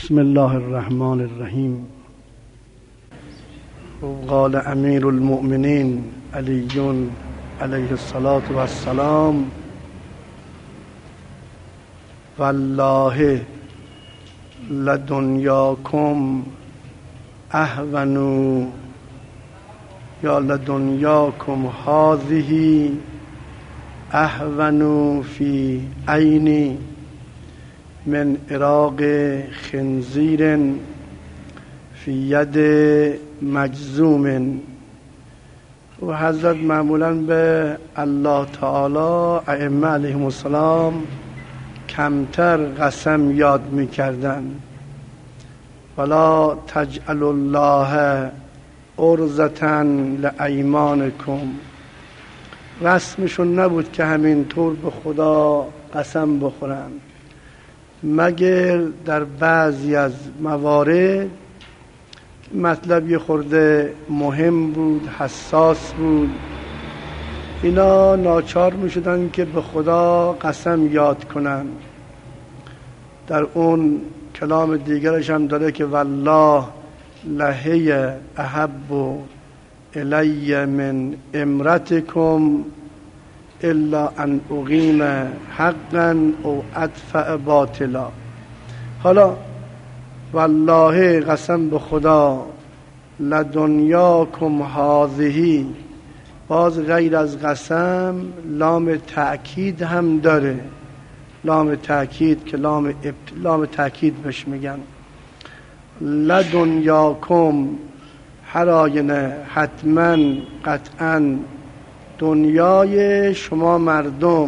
بسم الله الرحمن الرحیم. قال امیر المؤمنین علی علیه الصلاة والسلام: والله لدنیاکم اهون یا لدنیاکم هذه اهون فی عینی من عراق خنزیر فی ید مجزوم. و حضرت معمولا به الله تعالی ائمه علیهم السلام کمتر قسم یاد میکردن. ولا تجعلوا الله عرضة لایمانکم. رسمشون نبود که همینطور به خدا قسم بخورن، مگر در بعضی از موارد مطلب یه خورده مهم بود، حساس بود، اینا ناچار می شدن که به خدا قسم یاد کنن. در اون کلام دیگرش هم داره که والله لهی احب الی من امرتکم الا ان اقیم حقا او ادفع باطلا. حالا والله قسم به خدا، لدنیاکم هذه، باز غیر از قسم لام تأکید هم داره. لام تأکید که لام تأکید بهش میگن. لدنیاکم هر آینه، حتما، قطعا، دنیای شما مردم،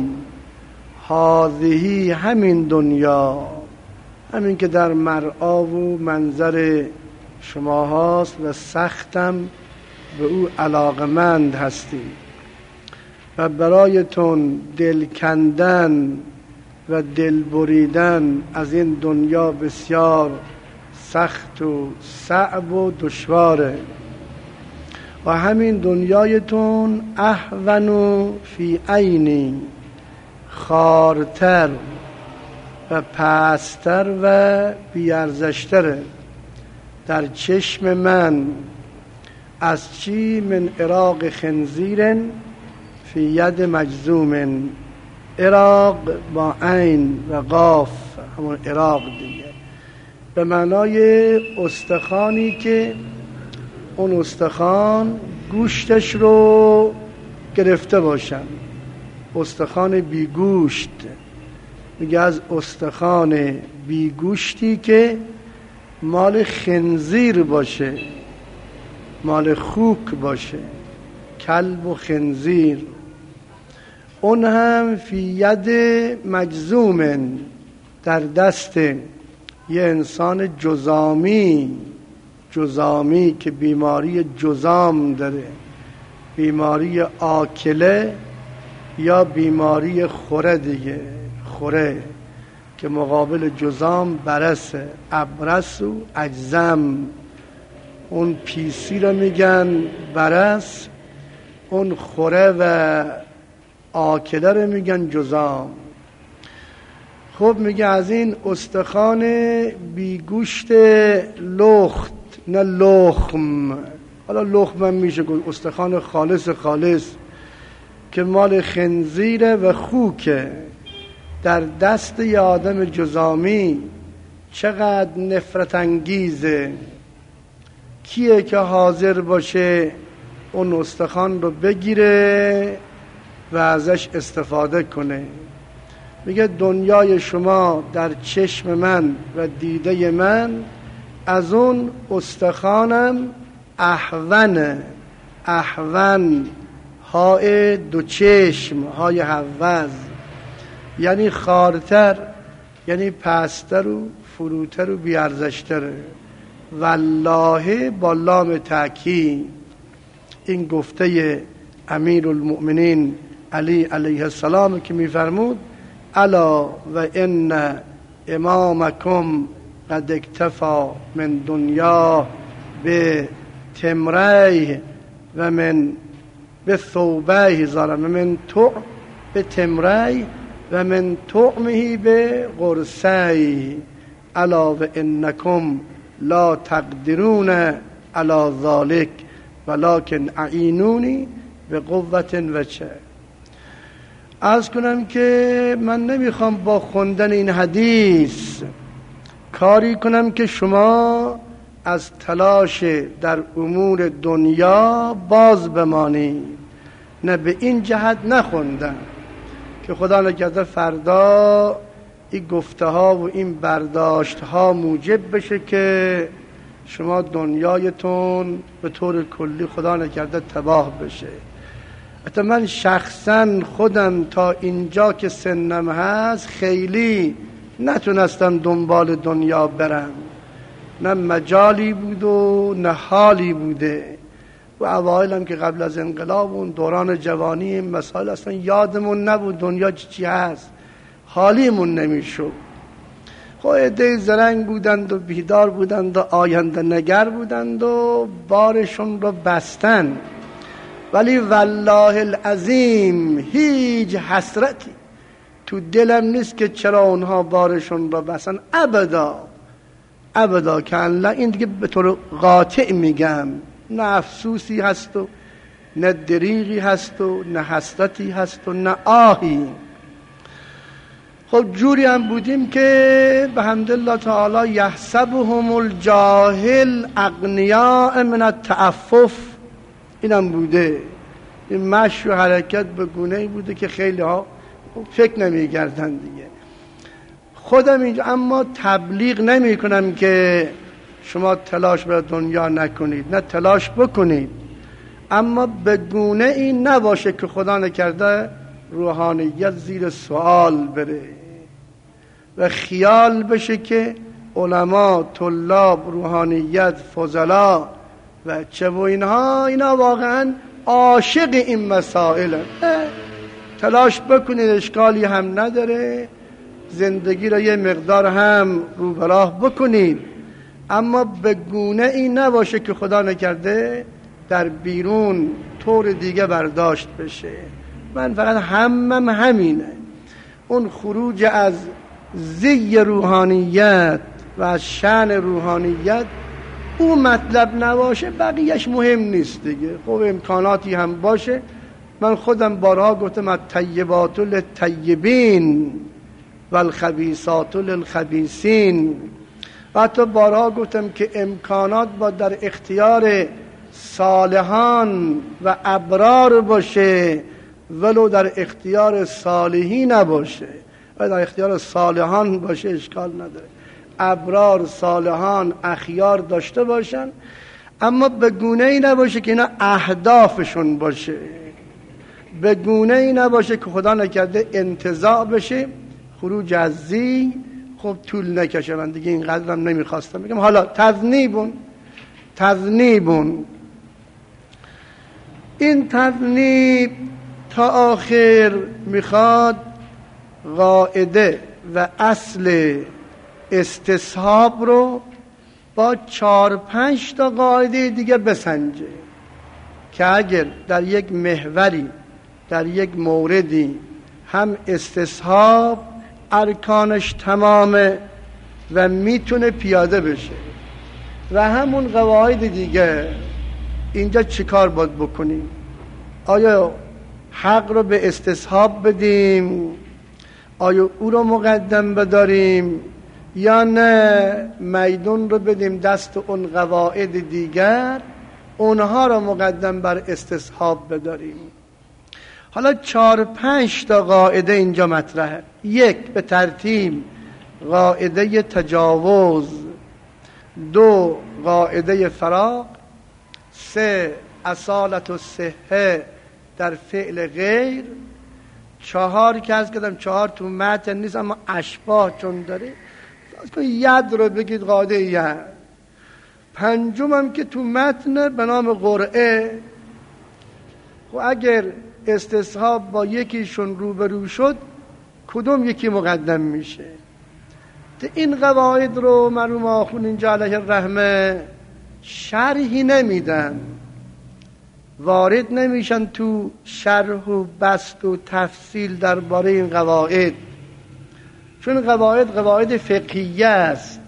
هذه همین دنیا، همین که در مرعا و منظر شما هاست و سختم به او علاقمند هستی و برایتون دل کندن و دل بریدن از این دنیا بسیار سخت و صعب و دشواره. و همین دنیایتون اهون فی عینی، خارتر و پستر و بیارزشتره در چشم من از چی؟ من عراق خنزیر فی ید مجزوم. عراق با عین و قاف، همون عراق دیگه، به معنای استخوانی که اون استخوان گوشتش رو گرفته باشن. استخوان بی گوشت، میگه از استخوان بی گوشتی که مال خنزیر باشه، مال خوک باشه، کلب و خنزیر. اون هم فی ید مجزوم، در دست یه انسان جزامی که بیماری جزام داره، بیماری آکله یا بیماری خوره دیگه. خوره که مقابل جزام برسه، ابرس و اجزم. اون پیسی رو میگن برس، اون خوره و آکله رو میگن جزام. خب میگه از این استخوان بیگوشت لخت، نه لخم، حالا لخم هم میشه گفت، استخوان خالص که مال خنزیره و خوکه، در دست یه آدم جزامی چقدر نفرت انگیزه. کیه که حاضر باشه اون استخوان رو بگیره و ازش استفاده کنه؟ میگه دنیای شما در چشم من و دیده من از اون استخوانم اهونه. اهون، های دو چشم، های حوض، یعنی خارتر، یعنی پستر و فروتر و بیارزشتره. والله با لام تأکید. این گفته امیر المؤمنین علی علیه السلام که میفرمود الا و ان امامکم قد اکتفا من دنیا به تمریه و من به ثوبه زارم و من تو به تمریه و من طعمه به قرصه. الا و انکم لا تقدرون علی ذلک ولکن اعینونی به قوت و چه. عرض کنم که من نمیخوام با خوندن این حدیث کاری کنم که شما از تلاش در امور دنیا باز بمانید، نه به این جهت نخوندم که خدا نکرده فردا این گفته ها و این برداشت ها موجب بشه که شما دنیایتون به طور کلی خدا نکرده تباه بشه. حتی من شخصا خودم تا اینجا که سنم هست خیلی نتونستم دنبال دنیا برم، نه مجالی بود و نه حالی بوده. و اوایلم که قبل از انقلاب اون دوران جوانی این مسائل اصلا یادمون نبود دنیا چی هست، حالیمون نمیشد. خب عده زرنگ بودند و بیدار بودند و آینده نگر بودند و بارشون رو بستن، ولی والله العظیم هیچ حسرتی تو دلم نیست که چرا اونها بارشون رو بستن. ابدا که الله این دیگه به طور قاطع میگم، نه افسوسی هست و نه دریغی هست و نه حسرتی هست و نه آهی. خب جوری هم بودیم که به حمدالله تعالی یحسبهم الجاهل اغنیاء من التعفف، اینم بوده. این مشی و حرکت به گونه‌ای بوده که خیلی ها فکر نمی‌کردن دیگه. خودم اینجا اما تبلیغ نمی کنم که شما تلاش برای دنیا نکنید، نه تلاش بکنید، اما به گونه این نباشه که خدا نکرده روحانیت زیر سوال بره و خیال بشه که علما، طلاب، روحانیت، فضلا و چه و اینا واقعا عاشق این مسائل. تلاش بکنید، اشکالی هم نداره، زندگی را یه مقدار هم رو به راه بکنید، اما به گونه این نباشه که خدا نکرده در بیرون طور دیگه برداشت بشه. من فقط همم همینه، اون خروج از زی روحانیت و از شأن روحانیت اون مطلب نباشه، بقیهش مهم نیست دیگه. خب امکاناتی هم باشه، من خودم بارها گفتم الطیبات للطیبین والخبیثات للخبیثین، و حتی بارها گفتم که امکانات با در اختیار صالحان و ابرار باشه ولو در اختیار صالحین نباشه. و در اختیار صالحان باشه اشکال نداره، ابرار، صالحان، اخیار داشته باشن، اما به گونه ای نباشه که اینا اهدافشون باشه، به گونه ای نباشه که خدا نکرده انتزاع بشه، خروج از زی. خب طول نکشه، من دیگه اینقدرم نمیخواستم بگم. حالا تذنیبون این تذنیب تا آخر میخواد قاعده و اصل استصحاب رو با 4-5 تا قاعده دیگه بسنجه که اگر در یک محوری، در یک موردی هم استصحاب ارکانش تمامه و میتونه پیاده بشه و همون قواعد دیگه، اینجا چیکار باید بکنیم؟ آیا حق رو به استصحاب بدیم؟ آیا او رو مقدم بداریم؟ یا نه میدون رو بدیم دست اون قواعد دیگر، اونها رو مقدم بر استصحاب بداریم؟ حالا 4-5 تا قاعده اینجا مطرحه. 1 به ترتیب قاعده تجاوز، 2 قاعده فراق، 3 اصالت و صحه در فعل غیر، 4 که از کردم 4 تو متن نیست اما اشباه چون داره، ید رو بگید قاعده ید. 5 هم که تو متن به نام قرعه. و اگر استصحاب با یکیشون روبرو شد کدوم یکی مقدم میشه؟ این قواعد رو مرحوم آخوند اینجا علیه الرحمه شرحی نمیدن، وارد نمیشن تو شرح و بسط و تفصیل درباره این قواعد، چون قواعد فقهیه است،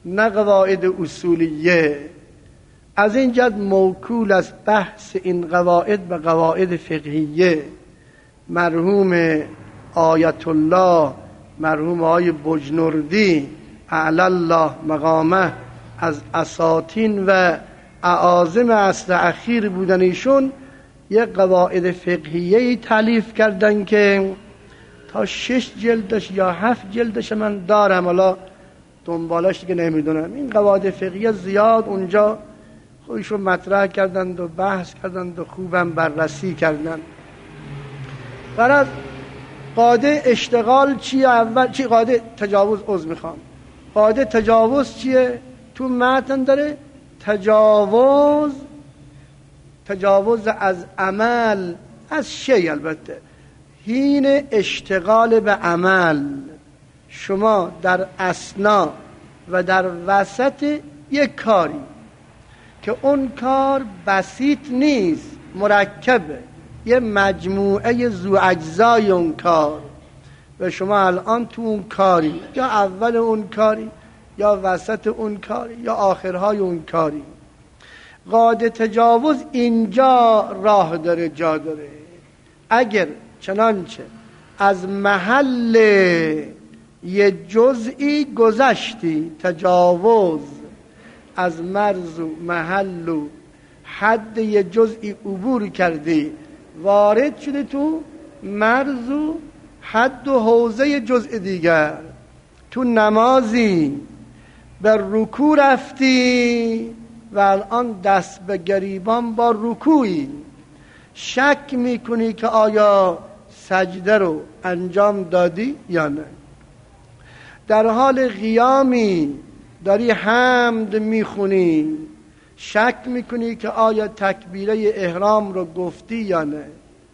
نه قواعد اصولیه. از این جد موکول از بحث این قواعد و قواعد فقهیه مرحوم آیت الله مرحوم آقای بجنوردی اعلی الله مقامه از اساطین و اعاظم عصر اخیر بودن، ایشون یک قواعد فقهیه تالیف کردن که تا 6 جلدش یا 7 جلدش من دارم، حالا دنبالش دیگه نمیدونم. این قواعد فقهیه زیاد اونجا خودشون مطرح کردند و بحث کردند و خوبم بررسی کردند. برای قاعده اشتغال چیه؟ اول چی قاعده تجاوز؟ عذر میخوام. قاعده تجاوز چیه؟ تو متن داره تجاوز از عمل، از شی البته، حین اشتغال به عمل. شما در اثنا و در وسط یک کاری که اون کار بسیط نیست، مرکبه، یه مجموعه ذو اجزای اون کار، و شما الان تو اون کاری، یا اول اون کاری یا وسط اون کاری یا آخرهای اون کاری. قاعده تجاوز اینجا راه داره، جا داره. اگر چنانچه از محل یه جزئی گذشتی، تجاوز از مرز و محل و حد یه جزئی عبور کردی، وارد شده تو مرز و حد و حوزه جزء دیگر. تو نمازی به رکوع رفتی و الان دست به گریبان با رکوعی، شک میکنی که آیا سجده رو انجام دادی یا نه. در حال قیامی داری حمد میخونی، شک میکنی که آیا تکبیره احرام رو گفتی یا نه.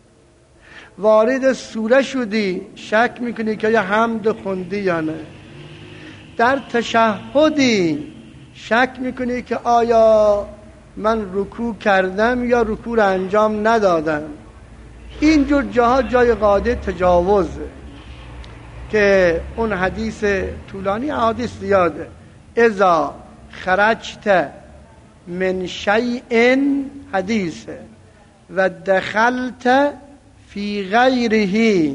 وارد سوره شدی، شک میکنی که آیا حمد خوندی یا نه. در تشهدی شک میکنی که آیا من رکوع کردم یا رکوع رو انجام ندادم. اینجور جاها جای قاعده تجاوزه که اون حدیث طولانی، حدیث زیاده، اذا خرجت من شیء حدیثه و دخلت فی غیره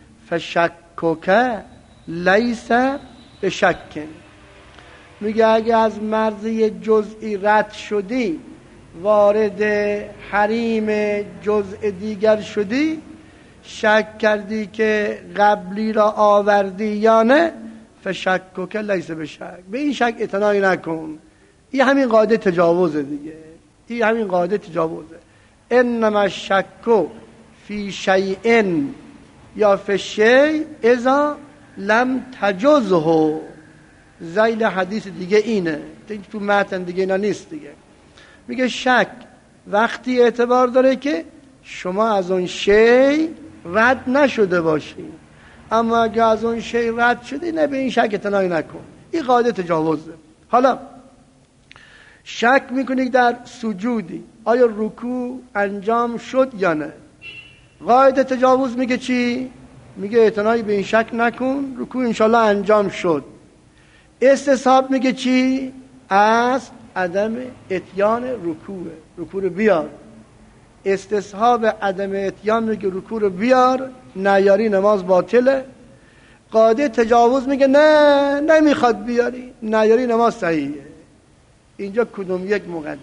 فشکک لیس بشک. میگه اگه از مرز جزئی رد شدی، وارد حریم جزء دیگر شدی، شک کردی که قبلی را آوردی یا نه، فشکک لیس بشک، به این شک اعتنایی نکن. این همین قاعده تجاوزه دیگه، این همین قاعده تجاوزه. انما الشک فی شیء یا فی شیء اذا لم تجزه. ذیل حدیث دیگه اینه، تو متن دیگه اینا نیست دیگه. میگه شک وقتی اعتبار داره که شما از اون شی رد نشده باشی، اما اگه از اون شی رد شدی، نه، به این شک اعتنایی نکن. این قاعده تجاوزه. حالا شک میکنی در سجودی آیا رکوع انجام شد یا نه. قاعده تجاوز میگه چی؟ میگه اعتنایی به این شک نکن، رکوع انشالله انجام شد. استصحاب میگه چی؟ از عدم اتیان رکوع رو بیار. استصحاب عدم اتیان میگه رکوع رو بیار، نیاری نماز باطله. قاعده تجاوز میگه نه، نمیخواد بیاری، نیاری نماز صحیحه. اینجا کدوم یک مقدمه؟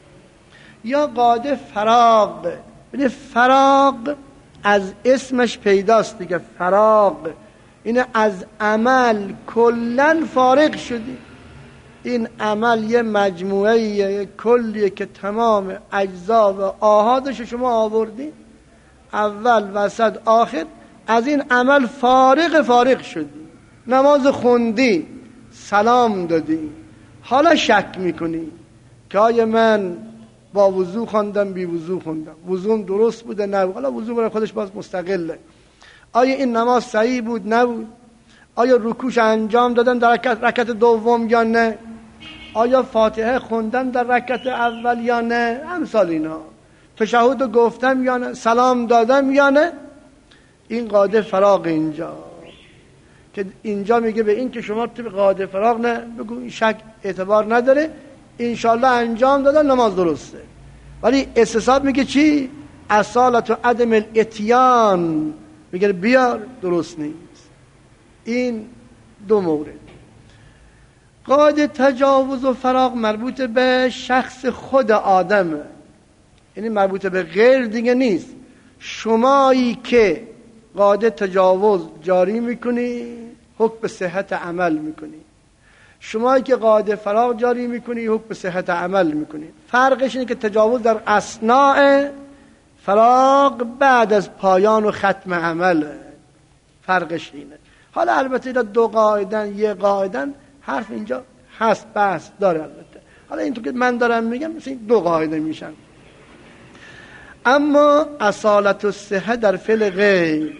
یا قاعده فراغ. ببین فراغ از اسمش پیداست دیگه، فراغ اینه از عمل کلن فارغ شدی. این عمل یه مجموعه یه کلیه که تمام اجزا و آحادش شما آوردی، اول وسط آخر، از این عمل فارغ شدی. نماز خوندی، سلام دادی، حالا شک میکنی که آیا من با وضو خوندم بی وضو خوندم، وضوم درست بوده نبود، حالا وضو برای خودش باز مستقله. آیا این نماز صحیح بود نبود؟ آیا رکوعش انجام دادن در رکعت دوم یا نه؟ آیا فاتحه خوندن در رکعت اول یا نه؟ امثال اینا. تشهد رو گفتم یا نه؟ سلام دادم یا نه؟ این قاعده فراغ اینجا که اینجا میگه به این که شما تو قاعده فراغ نه بگو، این شک اعتبار نداره، انشالله انجام دادن نماز درسته. ولی استصحاب میگه چی؟ اصالت و عدم الاتیان، میگه بیار درست نیست. این دو مورد. قاعده تجاوز و فراغ مربوط به شخص خود آدمه، یعنی مربوط به غیر دیگه نیست. شمایی که قاعده تجاوز جاری میکنی حکم به صحت عمل میکنی، شمایی که قاعده فراغ جاری میکنی حکم به صحت عمل میکنی. فرقش اینه که تجاوز در اثناء فراغ بعد از پایان و ختم عمل، فرقش اینه. حالا البته اینا دو قاعدن یه قاعدن، حرف اینجا هست بحث داره. البته حالا اینطور که من دارم میگم مثل این دو قاعده میشن. اما اصالت الصحه در فعل غیر،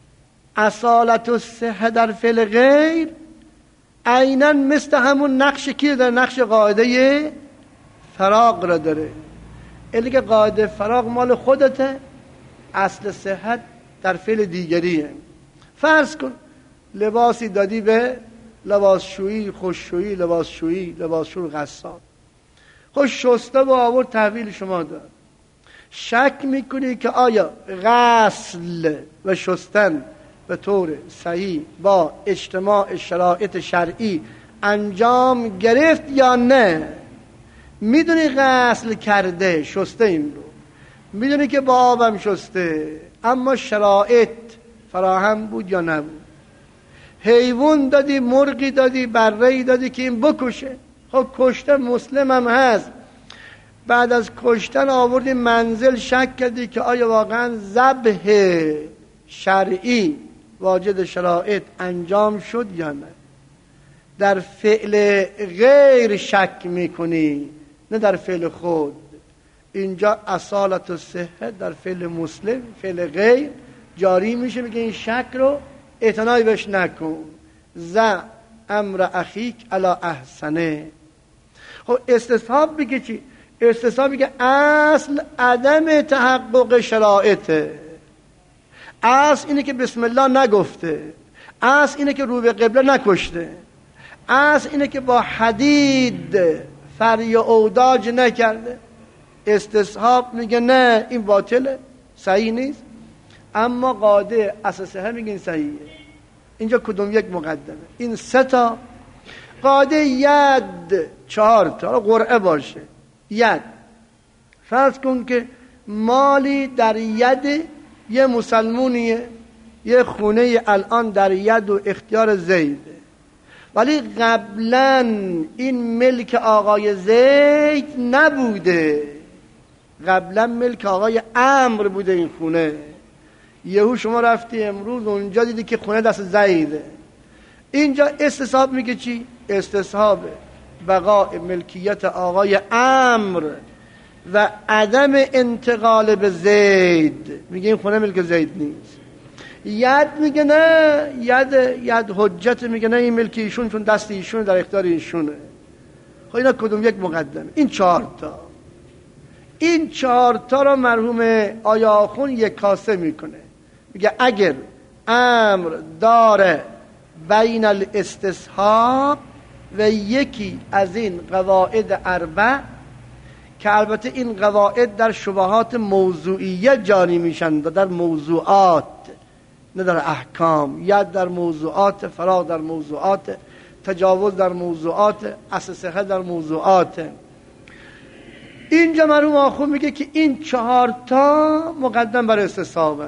اصالت الصحه در فعل غیر عیناً مثل همون نقش کی در نقش قاعده فراغ را داره. اینه که قاعده فراغ مال خودته، اصل صحت در فعل دیگریه. فرض کن لباسی دادی به لباسشویی، خوششویی، لباسشوی غسال، خوش شسته و آورد تحویل شما داد. شک میکنی که آیا غسل و شستن به طور صحیح با اجتماع شرایط شرعی انجام گرفت یا نه؟ میدونی غسل کرده، شسته این رو، میدونی که با آبم شسته، اما شرایط فراهم بود یا نبود؟ حیوان دادی، مرغی دادی، بره‌ای دادی که این بکشه، خب کشته مسلم هم هست، بعد از کشتن آوردی منزل شک کردی که آیا واقعا ذبح شرعی واجد شرایط انجام شد یا نه؟ در فعل غیر شک میکنی، نه در فعل خود. اینجا اصالت و صحت در فعل مسلم، فعل غیر جاری میشه. میگه این شک رو اعتنایی بهش نکن. ذا امر اخیک علی احسنه. خب استصحاب میگه چی؟ استصحاب میگه اصل عدم تحقق شرایطه. اصل اینه که بسم الله نگفته، اصل اینه که رو به قبله نکشته، اصل اینه که با حدید فری و اوداج نکرده. استصحاب میگه نه این باطله، صحیح نیست. اما قاعده اساسه میگه این صحیحه. اینجا کدوم یک مقدمه؟ این 3 تا قاعده ید 4 تا قرعه باشه. ید، فرض کن که مالی در ید یه مسلمونیه، یه خونه الان در ید و اختیار زیده، ولی قبلا این ملک آقای زید نبوده، قبلا ملک آقای عمرو بوده این خونه. یهو شما رفتی امروز اونجا دیدی که خونه دست زیده. اینجا استصحاب میگه چی؟ استصحاب بقاء ملکیت آقای عمرو و عدم انتقال به زید. میگه این خونه ملک زید نیست. ید میگه نه، ید حجت، میگه نه این ملک ایشون، چون دست ایشون در اختیار ایشونه. خب اینا کدوم یک مقدمه؟ این 4 تا. این 4 تا رو مرحوم آیا آخون یک کاسه میکنه. میگه اگر امر داره بین الاستصحاب و یکی از این قواعد 4، که البته این قواعد در شبهات موضوعیه جاری میشن، در موضوعات نه در احکام، یا در موضوعات، فراغ در موضوعات، تجاوز در موضوعات، اساسه در موضوعات. اینجا مرحوم آخون میگه که این 4 تا مقدم بر استصحابه.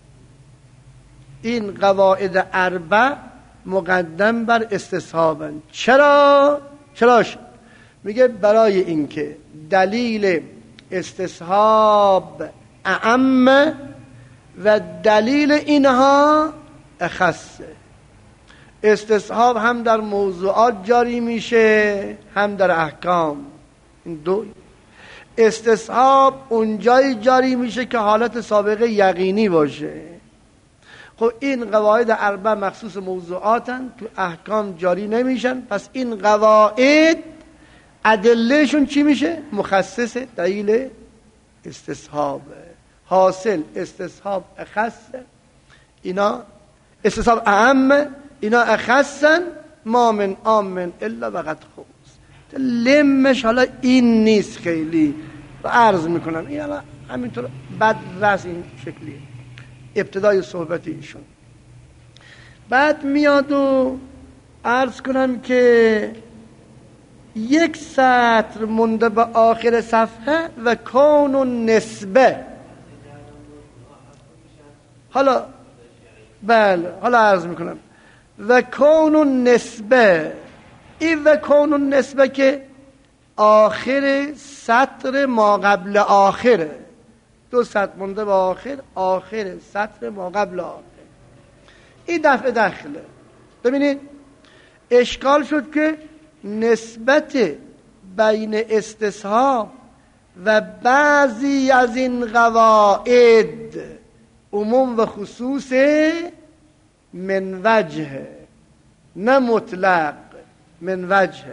این قواعد 4 مقدم بر استصحابن. چرا؟ میگه برای اینکه دلیل استصحاب اعم و دلیل اینها اخصه. استصحاب هم در موضوعات جاری میشه هم در احکام. این دو. استصحاب اونجایی جاری میشه که حالت سابقه یقینی باشه. خب این قواعد 4 مخصوص موضوعاتن، تو احکام جاری نمیشن. پس این قواعد ادلهشون چی میشه؟ مخصص دلیل استصحاب. حاصل استصحاب اخص، اینا استصحاب اعم، اینا اخصن. ما من عام الا وقد خص. لمش حالا این نیست خیلی و عرض میکنم این حالا همینطور بد رس این شکلیه ابتدای صحبت ایشون. بعد میاد و عرض کنم که یک سطر مونده به آخر صفحه و کون و نسبه. حالا بله حالا عرض میکنم و کون و نسبه. این و کون و نسبه که آخر سطر ما قبل آخره، دو سطر مونده به آخر سطر ما قبل آخر. این دفعه داخله. ببینید اشکال شد که نسبت بین استصحاب و بعضی از این قواعد عموم و خصوص من وجه، نه مطلق، من وجه.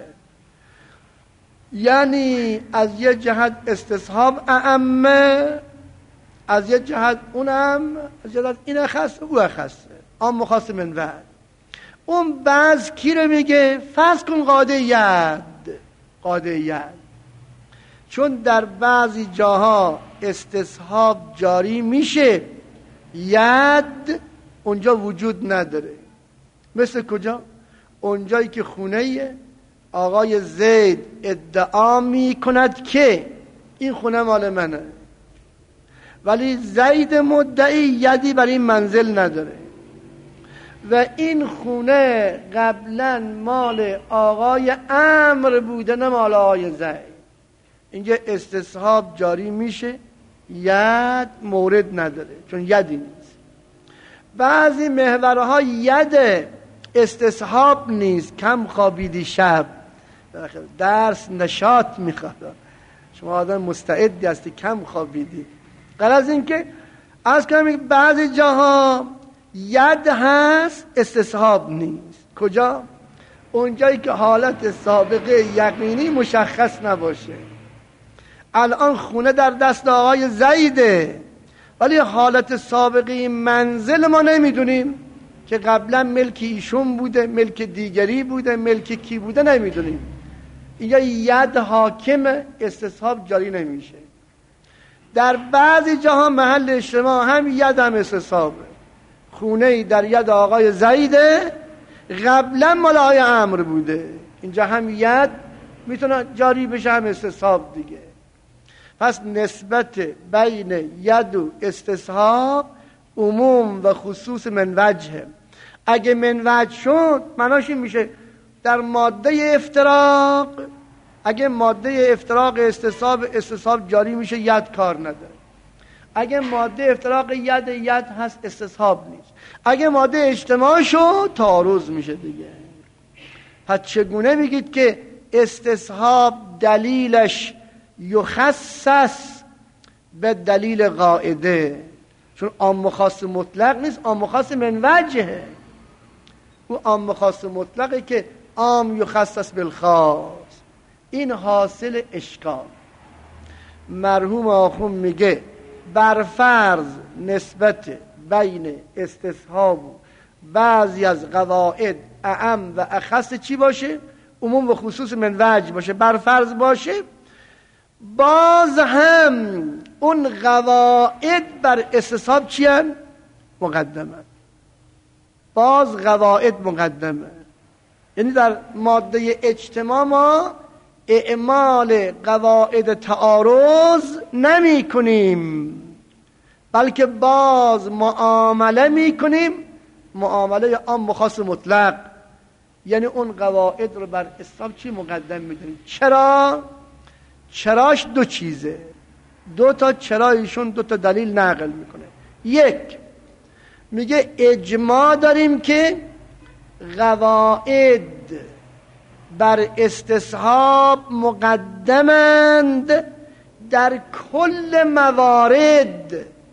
یعنی از یه جهت استصحاب اعمه، از یه جهت اونم، از جهت این خاصه او خاصه، عام خاص من وجه. اون بعض کی رو میگه؟ فرض کن قاعده ید. چون در بعضی جاها استصحاب جاری میشه، ید اونجا وجود نداره. مثل کجا؟ اونجایی که خونه آقای زید ادعا میکند که این خونه مال منه، ولی زید مدعی یدی برای این منزل نداره و این خونه قبلا مال آقای عمرو بوده نه مال آقای زید. اینجا استصحاب جاری میشه، ید مورد نداره چون یدی نیست. بعضی محورها ید استصحاب نیست، کم خوابیدی شب، درس نشاط میخواد، شما آدم مستعدی هستی کم خوابیدی. غرض این که از کنم بعضی جاها ید هست استصحاب نیست. کجا؟ اونجایی که حالت سابقه یقینی مشخص نباشه. الان خونه در دست آقای زیده ولی حالت سابقه منزل ما نمیدونیم که قبلا ملک ایشون بوده، ملک دیگری بوده، ملک کی بوده نمیدونیم. اینجا ید حاکم، استصحاب جاری نمیشه. در بعضی جاها محل اجتماع هم ید هم استصحابه. خونه در ید آقای زیده قبلا مال آقای عمرو بوده، اینجا هم ید میتونه جاری بشه هم استصحاب دیگه. پس نسبت بین ید و استصحاب عموم و خصوص من وجه. اگه من وجه شد معناش این میشه در ماده افتراق، اگه ماده افتراق استصحاب جاری میشه ید کار نداره. اگه ماده افتراق ید هست استصحاب نیست. اگه ماده اجتماع شد تعارض میشه دیگه. پس چگونه میگید که استصحاب دلیلش یخصص به دلیل قاعده؟ چون عام خاص مطلق نیست، عام خاص من وجهه. او عام خاص مطلقه که عام یخصص بالخاص. این حاصل اشکال. مرحوم آخوند میگه بر فرض نسبت بین استصحاب و بعضی از قواعد اعم و اخص چی باشه؟ عموم و خصوص من وجه باشه. بر فرض باشه باز هم اون قواعد بر استصحاب چی هن؟ مقدمه. باز قواعد مقدمه. یعنی در ماده اجتماع ما اعمال قواعد تعارض نمی کنیم، بلکه باز معامله می کنیم، معامله عام خاص مطلق. یعنی اون قواعد رو بر استصحاب چی مقدم می داریم. چرا؟ چراش دو چیزه، دو تا چرایشون دو تا دلیل نقل میکنه. یک میگه اجماع داریم که قواعد بر استصحاب مقدمند در کل موارد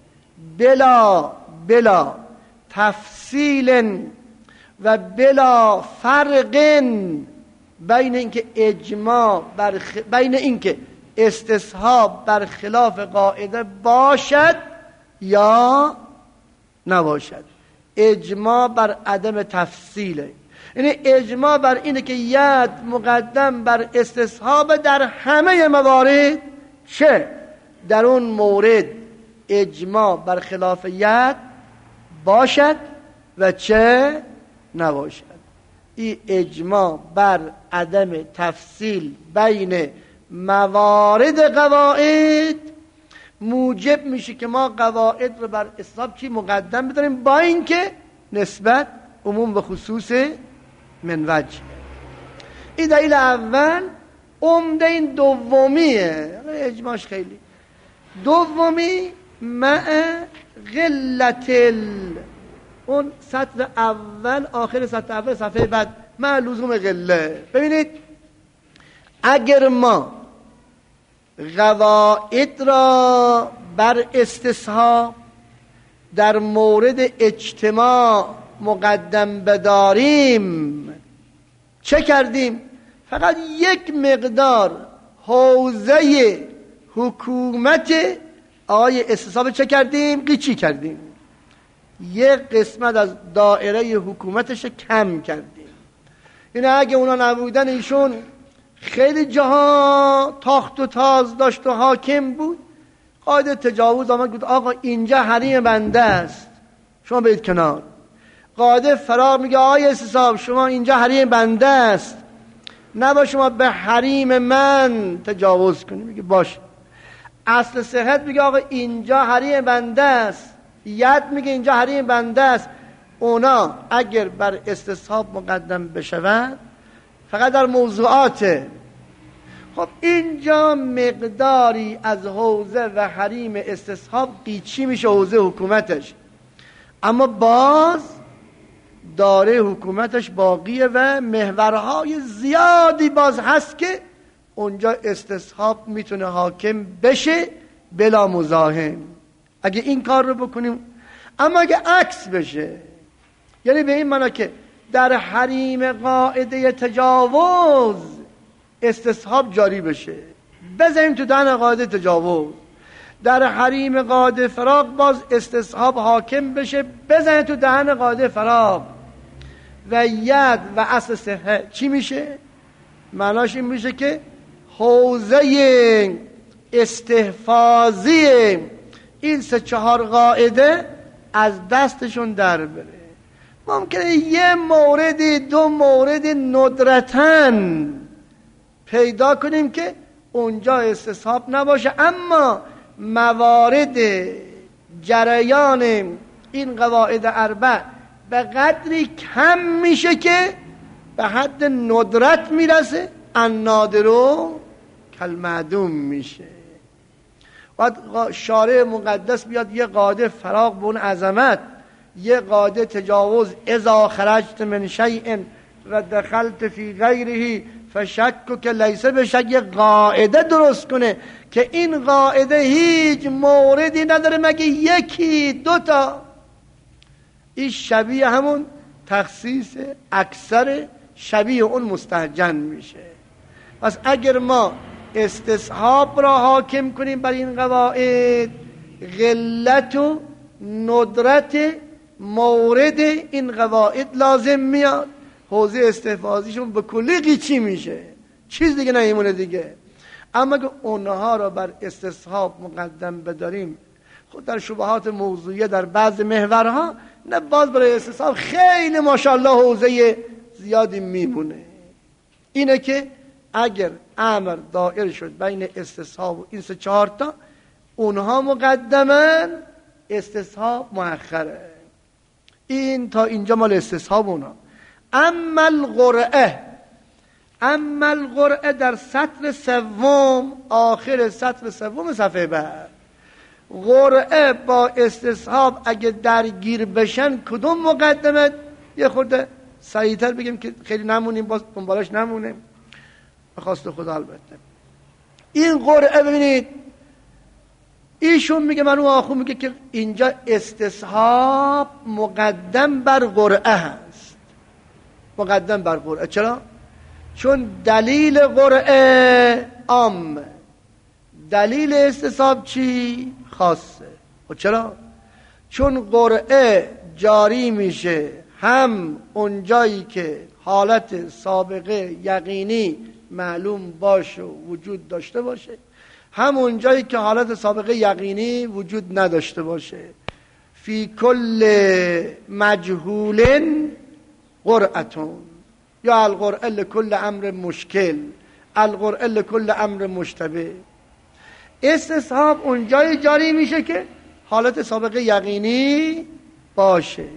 بلا تفصیل و بلا فرق بین اینکه اجماع بین اینکه استصحاب بر خلاف قاعده باشد یا نباشد. اجماع بر عدم تفصیله. یعنی اجماع بر اینه که ید مقدم بر استصحاب در همه موارد، چه در اون مورد اجماع بر خلاف ید باشد و چه نباشد. این اجماع بر عدم تفصیل بین موارد قواعد موجب میشه که ما قواعد رو بر استصحاب چی مقدم بداریم، با اینکه نسبت عموم به خصوص من وجه. این دلیل اول. عمده این دومیه، اجماعش خیلی دومی مع قلت اون سطر اول، آخر سطر اول صفحه بعد، مع لزوم قله. ببینید اگر ما قواعد را بر استصحاب در مورد اجتماع مقدم بداریم، چه کردیم؟ فقط یک مقدار حوزه حکومت آقای استصحاب چه کردیم؟ قیچی کردیم. یک قسمت از دائره حکومتش کم کردیم. این اگه اونا نبودن ایشون خیلی جاها تاخت و تاز داشت و حاکم بود، قاعده تجاوز آمد گفت آقا اینجا حریم بنده است، شما برید کنار. قاعده فرار میگه آقای استصحاب شما اینجا حریم بنده است، نباید شما به حریم من تجاوز کنید. میگه باشه. اصل صحت میگه آقا اینجا حریم بنده است، ید میگه اینجا حریم بنده است. اونا اگر بر استصحاب مقدم بشوند فقط در موضوعات، خب اینجا مقداری از حوزه و حریم استصحاب قیچی میشه حوزه حکومتش، اما باز داره حکومتش باقیه و محورهای زیادی باز هست که اونجا استصحاب میتونه حاکم بشه بلا مزاحم اگه این کار رو بکنیم. اما اگه عکس بشه، یعنی به این معنی که در حریم قاعده تجاوز استصحاب جاری بشه، بزنیم تو دهن قاعده تجاوز، در حریم قاعده فراق باز استصحاب حاکم بشه، بزنیم تو دهن قاعده فراق، و ید و اصل صحت چی میشه؟ معناش این میشه که حوزه استحفاظی این 3-4 قاعده از دستشون در بره. ممکنه یه موردی 2 مورد ندرتن پیدا کنیم که اونجا استصحاب نباشه، اما موارد جریان این قواعد 4 به قدری کم میشه که به حد ندرت میرسه، النادرو کالمعدوم میشه. بعد شارع مقدس بیاد یه قاعده فراق به اون عظمت، یه قاعده تجاوز اذا خرجت من شیء و دخلت فی غیره فشکک لیس بشک، یه قاعده درست کنه که این قاعده هیچ موردی نداره مگه 1-2 تا. این شبیه همون تخصیص اکثر شبیه اون مستهجن میشه. پس اگر ما استصحاب را حاکم کنیم بر این قواعد، قلت و ندرت مورد این قواعد لازم میاد، حوزه استحفاظیشون به کلی قیچی میشه، چیز دیگه نمیمونه دیگه. اما اگه اونها را بر استصحاب مقدم بداریم، خود در شبهات موضوعیه در بعض محورها نه، باز برای استصحاب خیلی ماشاءالله حوزه زیادی میمونه. اینه که اگر امر دائر شد بین استصحاب و این 3-4 تا، اونها مقدمن، استصحاب مؤخره. این تا اینجا مال استصحاب اونا. اما القرعه در سطر 3 آخر سطر 3 صفحه بعد، قرعه با استصحاب اگه درگیر بشن کدوم مقدمه؟ یه خورده سریعتر بگیم که خیلی نمونیم، باز دنبالش نمونیم، بخواست خدا. البته این قرعه ببینید ایشون میگه، من اون آخو میگه که اینجا استصحاب مقدم بر قرعه هست. مقدم بر قرعه چرا؟ چون دلیل قرعه عام، دلیل استصحاب چی؟ خاصه. و چرا؟ چون قرعه جاری میشه هم اون جایی که حالت سابقه یقینی معلوم باشه و وجود داشته باشه، همون جایی که حالت سابقه یقینی وجود نداشته باشه. فی کل مجهول قرعتون، یا القرعه لکل امر مشکل، القرعه لکل امر مشتبه. استصحاب اون جایی جاری میشه که حالت سابقه یقینی باشه.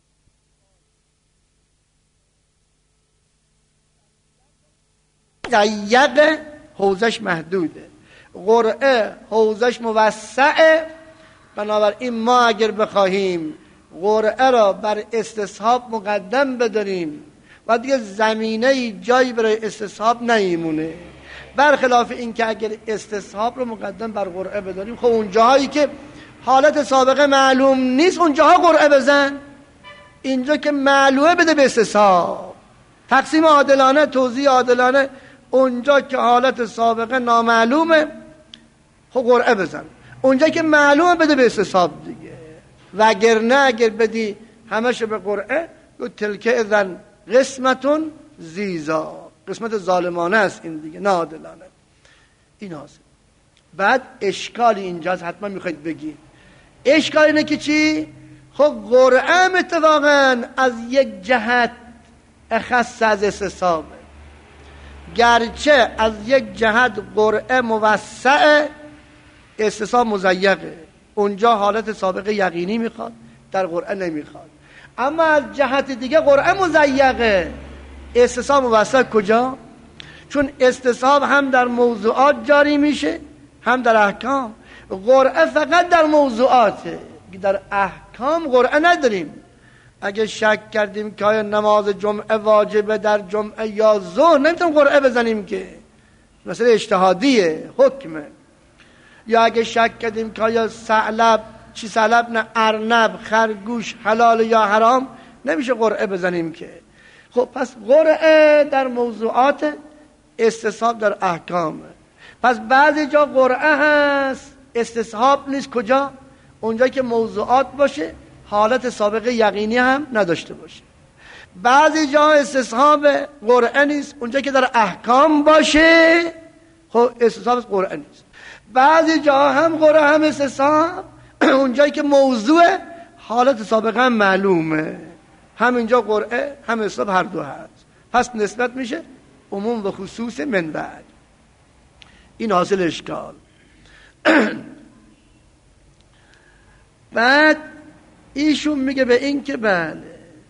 ضیق حوزش محدوده، قرعه حوزش موسعه. بنابراین ما اگر بخواهیم قرعه را بر استصحاب مقدم بداریم و دیگه زمینه جایی برای استصحاب نمیمونه. برخلاف این که اگر استصحاب رو مقدم بر قرعه بداریم، خب اون جاهایی که حالت سابقه معلوم نیست اونجاها قرعه بزن، اینجا که معلومه بده به استصحاب. تقسیم عادلانه، توزیع عادلانه. اونجا که حالت سابقه نامعلومه خب قرعه بزن، اونجا که معلومه بده به استصحاب دیگه. وگرنه اگر بدی همش به قرعه، تلکه اذن قسمتون زیزا، قسمت ظالمانه است این دیگه، نه عادلانه. این هست. بعد اشکالی اینجاست حتما میخواید بگی. اشکال اینه که چی؟ خب قرعه هم اتفاقا از یک جهت اخص از استصحابه، گرچه از یک جهت قرعه موسعه، استصحاب مضیقه. اونجا حالت سابقه یقینی میخواد، در قرعه نمیخواد. اما از جهت دیگه قرعه مضیقه، استصحاب موسع. کجا؟ چون استصحاب هم در موضوعات جاری میشه هم در احکام. قرعه فقط در موضوعاته، در احکام قرعه نداریم. اگه شک کردیم که آیا نماز جمعه واجبه در جمعه یا ظهر، نمیتونیم قرعه بزنیم که مسئله اجتهادیه، حکمه. یا اگه شک کردیم که آیا ثعلب چی ثعلب نه ارنب خرگوش حلال یا حرام، نمیشه قرعه بزنیم که. خب پس قرعه در موضوعات، استصحاب در احکامه. پس بعضی جا قرعه هست استصحاب نیست. کجا؟ اونجا که موضوعات باشه، حالت سابقه یقینی هم نداشته باشه. بعضی جا استصحاب قرعه نیست، اونجا که در احکام باشه خب استصحاب قرعه نیست. بعضی جا هم قرعه هم استصحاب، اونجایی که موضوع حالت سابقه هم معلومه، هم اینجا قرعه هم استصحاب هر دو هست. پس نسبت میشه عموم و خصوص من بعد. این حاصل اشکال. بعد ایشون میگه به این که بله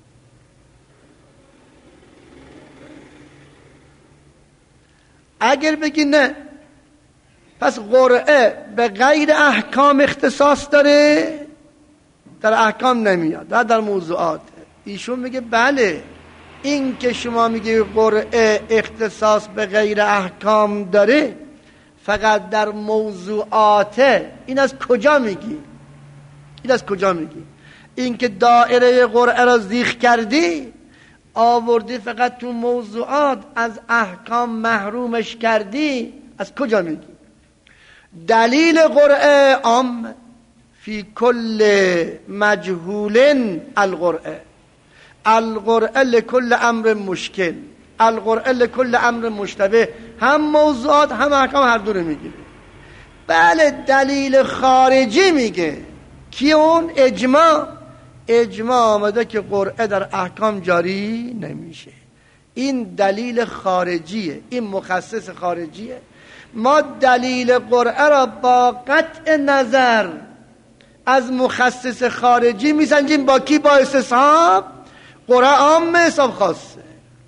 اگر بگی نه پس قرعه به غیر احکام اختصاص داره، در احکام نمیاد، در موضوعات. ایشون میگه بله، این که شما میگه قرعه اختصاص به غیر احکام داره فقط در موضوعاته، این از کجا میگی؟ این از کجا میگی؟ این که دائره قرعه را زیخ کردی، آوردی فقط تو موضوعات، از احکام محرومش کردی، از کجا میگی؟ دلیل قرعه عام فی کل مجهول القرعه، القرعه لکل امر مشکل، القرعه لکل امر مشتبه. هم موضوعات هم احکام هر دو رو میگیره. بله دلیل خارجی میگه کی؟ اون اجماع. اجماع آمده که قرعه در احکام جاری نمیشه. این دلیل خارجیه، این مخصص خارجیه. ما دلیل قرعه را با قطع نظر از مخصص خارجی میسنجیم. با کی؟ با استصحاب. قرعه عام، حساب خاصه.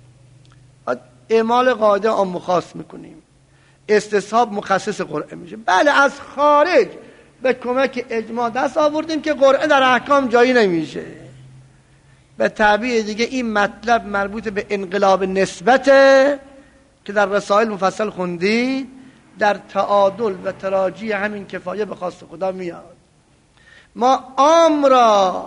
اعمال قاعده عام خاص میکنیم، استصحاب مخصص قرعه میشه. بله از خارج به کمک اجماع دست آوردیم که قرعه در احکام جایی نمیشه. به تعبیر دیگه این مطلب مربوط به انقلاب نسبته که در رسائل مفصل خوندید، در تعادل و تراجی همین کفایه به خواست خدا میاد. ما عام را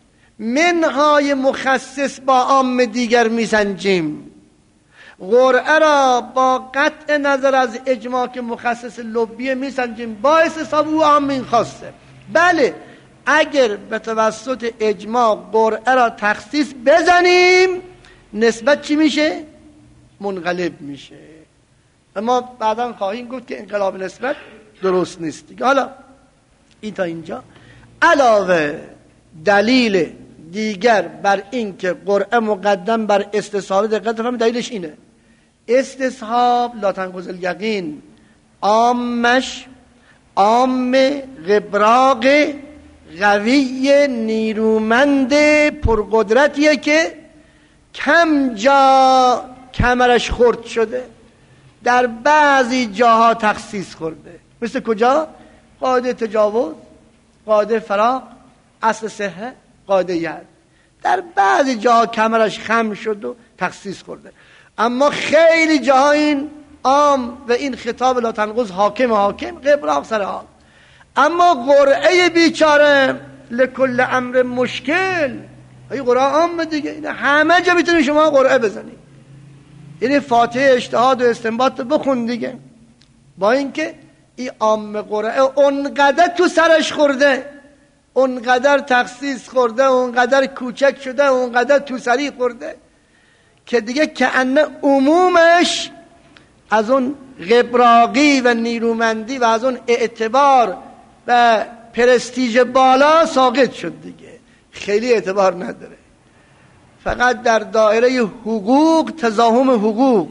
منهای مخصص با عام دیگر میسنجیم، قرعه را با قطع نظر از اجماع که مخصص لبیه میسنجیم، با استصحاب او عام این خواسته. بله اگر به توسط اجماع قرعه را تخصیص بزنیم نسبت چی میشه؟ منقلب میشه. اما بعدا خواهیم گفت که انقلاب نسبت درست نیست دیگه. حالا این تا اینجا. علاوه دلیل دیگر بر این که قرعه مقدم بر استصحاب، دقت بفرمایید دلیلش اینه: استصحاب لا تنقض الیقین، عامش عام غبراق قوی نیرومند پرقدرتیه که کم جا کمرش خرد شده، در بعضی جاها تخصیص خورده. مثل کجا؟ قاعده تجاوز، قاعده فراق، اصل صحه، قاعده ید. در بعضی جاها کمرش خم شد و تخصیص خورده، اما خیلی جاها این عام و این خطاب لا تنقض حاکم غبراق سر حال. اما قرعه بیچاره لکل امر مشکل، این قرعه عام دیگه، این همه جا میتونی شما قرعه بزنی. یعنی فاتحه اجتهاد و استنباط بخون دیگه. با اینکه این عام قرعه اونقدر تو سرش خورده، اونقدر تخصیص خورده، اونقدر کوچک شده، اونقدر تو سری خورده که دیگه کأنه عمومش از اون غبراقی و نیرومندی و از اون اعتبار و پرستیژ بالا ساقط شد دیگه، خیلی اعتبار نداره. فقط در دایره حقوق، تزاحم حقوق،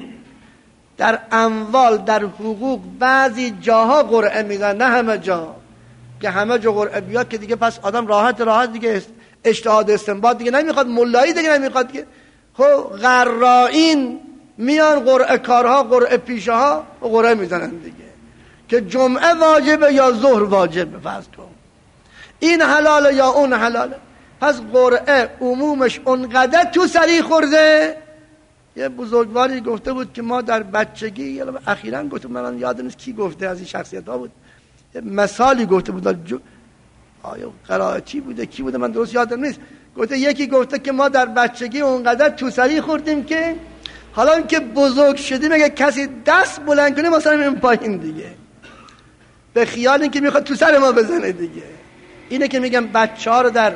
در اموال، در حقوق بعضی جاها قرعه میدن، نه همه جا. که همه جا قرعه بیاد که دیگه پس آدم راحت دیگه اجتهاد استنباط دیگه نمیخواد، ملایی دیگه نمیخواد که خب غرائین میان قرعه کارها، قرعه پیشه ها قرعه میزنن دیگه که جمعه واجبه یا ظهر واجبه، فرض کن این حلاله یا اون حلاله. پس قرعه عمومش اونقدر تو سری خورده. یه بزرگواری گفته بود که ما در بچگی، اخیراً گفته، من یادم نیست کی گفته از این شخصیت ها بود، مثالی گفته بود، آیا قرائتی بوده کی بوده من درست یادم نیست، گفته یکی گفته که ما در بچگی اونقدر تو سری خوردیم که حالا که بزرگ شدیم اگه کسی دست بلند کنه مثلا میریم پایین دیگه، به خیال این که میخواد تو سر ما بزنه دیگه. اینه که میگم بچه ها رو در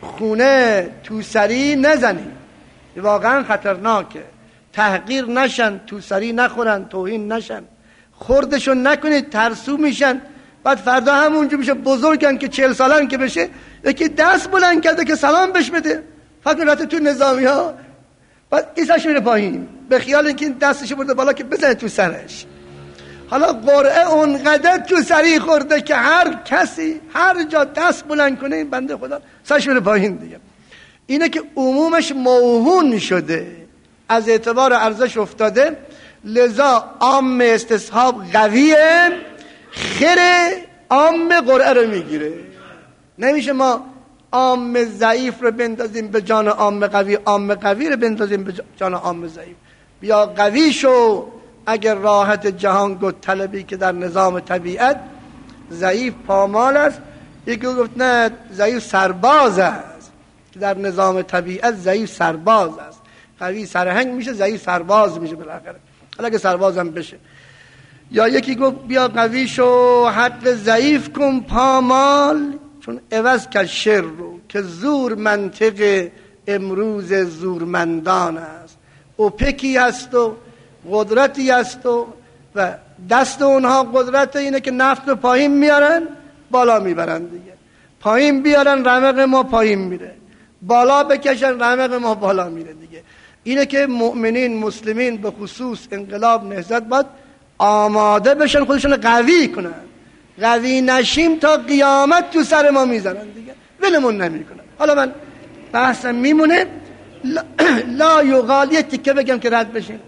خونه تو سری نزنید، واقعا خطرناکه. تحقیر نشن، تو سری نخورن، توهین نشن، خوردشون نکنید، ترسو میشن. بعد فردا همونجا میشه بزرگن که 40 سالن که بشه یکی دست بلند کرده که سلام بهش بده، فقط رفته تو نظامی ها، بعد ایساش میره پایین به خیال اینکه این دستش برده بالا که بزنه تو سرش. حالا قرعه اونقدر تو سری خورده که هر کسی هر جا دست بلند کنه این بنده خدا سرش میره پایین دیگه. اینه که عمومش موهون شده، از اعتبار ارزش افتاده، لذا عام استصحاب قویه، خیر عام قرعه رو میگیره. نمیشه ما عام ضعیف رو بندازیم به جان عام قوی، عام قوی رو بندازیم به جان عام ضعیف. بیا قوی شو اگر راحت جهان گفت طلبی که در نظام طبیعت ضعیف پامال است. یکی گفت نه ضعیف سرباز است، که در نظام طبیعت ضعیف سرباز است. قوی سرهنگ میشه، ضعیف سرباز میشه بالاخره، حالا که سربازم بشه. یا یکی گفت بیا قوی شو حق ضعیف کن پامال، چون عوض کرد شر رو که زور منطق امروز زورمندان است. اوپکی هست و قدرتی هست و دست اونها قدرت اینه که نفت رو پایین میارن بالا میبرن دیگه، پایین بیارن رمق ما پایین میره، بالا بکشن رمق ما بالا میره دیگه. اینه که مؤمنین مسلمین به خصوص انقلاب نهضت باید آماده بشن، خودشون قوی کنن. قوی نشیم تا قیامت تو سر ما میزنن دیگه، ولمون نمیکنن. حالا من بحثم میمونه، لا یقال یه تیکه بگم که رد بشین.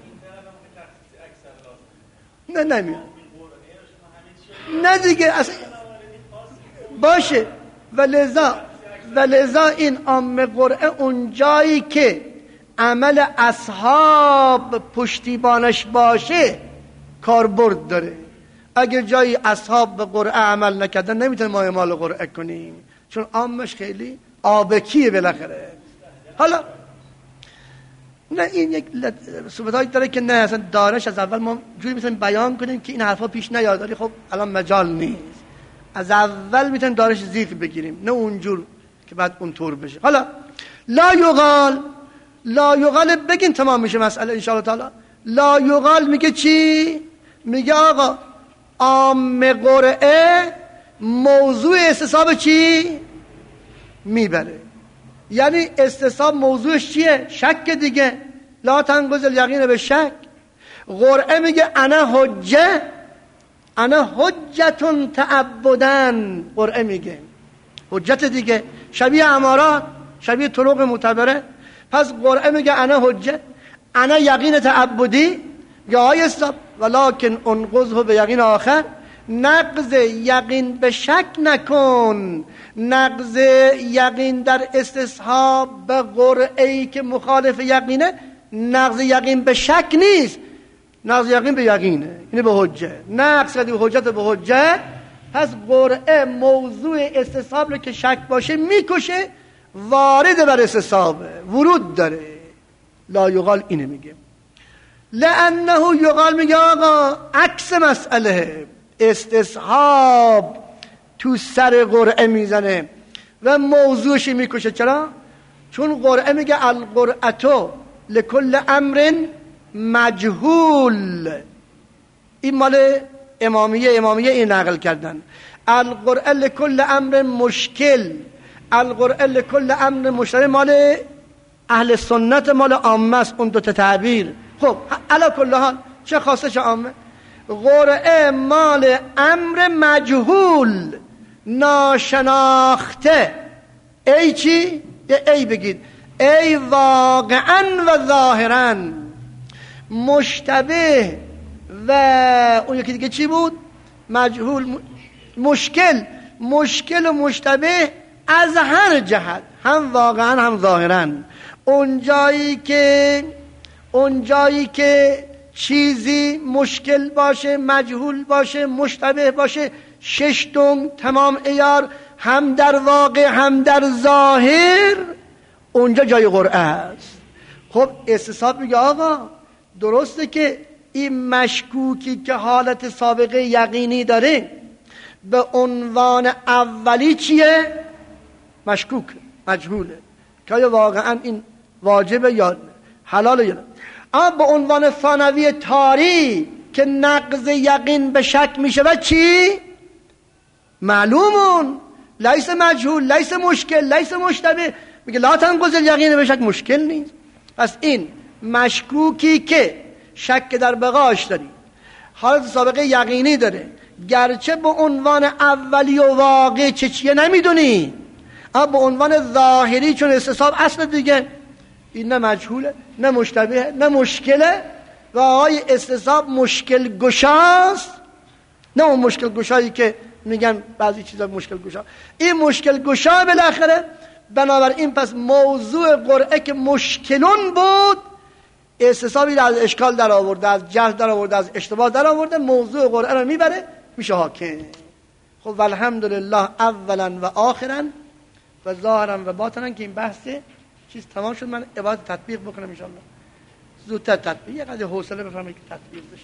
نه نمیاد، نه دیگه اصلا باشه. ولذا این عام قرعه اون جایی که عمل اصحاب پشتیبانش باشه کاربرد داره. اگر جایی اصحاب به قرعه عمل نکردن نمیتونه ما اعمال قرعه کنیم، چون عامش خیلی آبکیه بالاخره. حالا نه این یک صحبتایی داره که نه اصلا دارش از اول ما جوری میتونیم بیان کنیم که این حرفا پیش نیاد، ولی خب الان مجال نیست. از اول میتونیم دارش زیق بگیریم، نه اونجور که بعد اونطور بشه. حالا لا یقال لا یقال بگین تمام میشه مسئله انشاءالله تعالی. لا یقال میگه چی؟ میگه آقا عام قرعه موضوع استصحاب چی؟ میبره. یعنی استصحاب موضوعش چیه؟ شک دیگه. لا تنقض الیقین به شک. قرعه میگه انا حجه، انا حجتون تعبدن. قرعه میگه حجت دیگه، شبیه امارات، شبیه طرق معتبره. پس قرعه میگه انا حجه، انا یقین تعبدی یا های استاب، ولکن انقضه به یقین آخر. نقض یقین به شک نکن. نقض یقین در استصحاب به قرعه‌ای که مخالف یقینه، نقض یقین به شک نیست، نقض یقین به یقینه، یعنی به حجه. نقض کردی به حجت به حجت. پس قرعه موضوع استصحاب رو که شک باشه میکشه، وارد بر استصحابه، ورود داره. لا یقال اینه میگه. لانه یقال میگه آقا عکس مسئله، استصحاب تو سر قرعه میزنه و موضوعش میکشه. چرا؟ چون قرعه میگه القرعتو لکل امر مجهول. این مال امامیه این نقل کردن. القرعه لکل امر مشکل، القرعه لکل امر مشترک مال اهل سنت، مال عامه است اون دو تا تعبیر. خب علی کل حال چه خاصه چه عامه؟ قرعه مال امر مجهول، ناشناخته. ای چی؟ ای بگید ای واقعا و ظاهرا. مشتبه و اون یکی دیگه چی بود؟ مجهول. مشکل و مشتبه از هر جهت، هم واقعا هم ظاهرا. اون جایی که چیزی مشکل باشه، مجهول باشه، مشتبه باشه، ششتم تمام عیار، هم در واقع هم در ظاهر، اونجا جای قرعه است. خب استصحاب میگه آقا درسته که این مشکوکی که حالت سابقه یقینی داره به عنوان اولی چیه؟ مشکوک، مجهوله که آیا واقعا این واجبه یا حلاله یا نه. اما به عنوان ثانوی طاری که نقض یقین به شک میشه و چی؟ معلومون، لیس مجهول، لیس مشکل، لیس مشتبه. میگه لا تنقض الیقین به شک مشکل نیست. پس این مشکوکی که شک در بقاش داری، حالت سابقه یقینی داره، گرچه به عنوان اولی و واقع چیه نمیدونی، اما به عنوان ظاهری چون استصحاب اصل دیگه، این نه مجهوله نه مشتبه نه مشکله. و آقای استصحاب مشکل گشاست، نه اون مشکل گشایی که میگن بعضی چیزا مشکل گشا. این مشکل گشا بالاخره. بنابراین پس موضوع قرعه که مشکلون بود، استصحابی را از اشکال در آورده، از جهل در آورده، از اشتباه در آورده، موضوع قرعه را میبره میشه حاکم. خب والحمدلله اولا و آخرا و ظاهرا و باطنا که این بحث چیز تمام شد. من عبادت تطبیق بکنم انشاءالله، زودتر تطبیق، یه قدر حوصله بفرمایید که تطبیق بشه.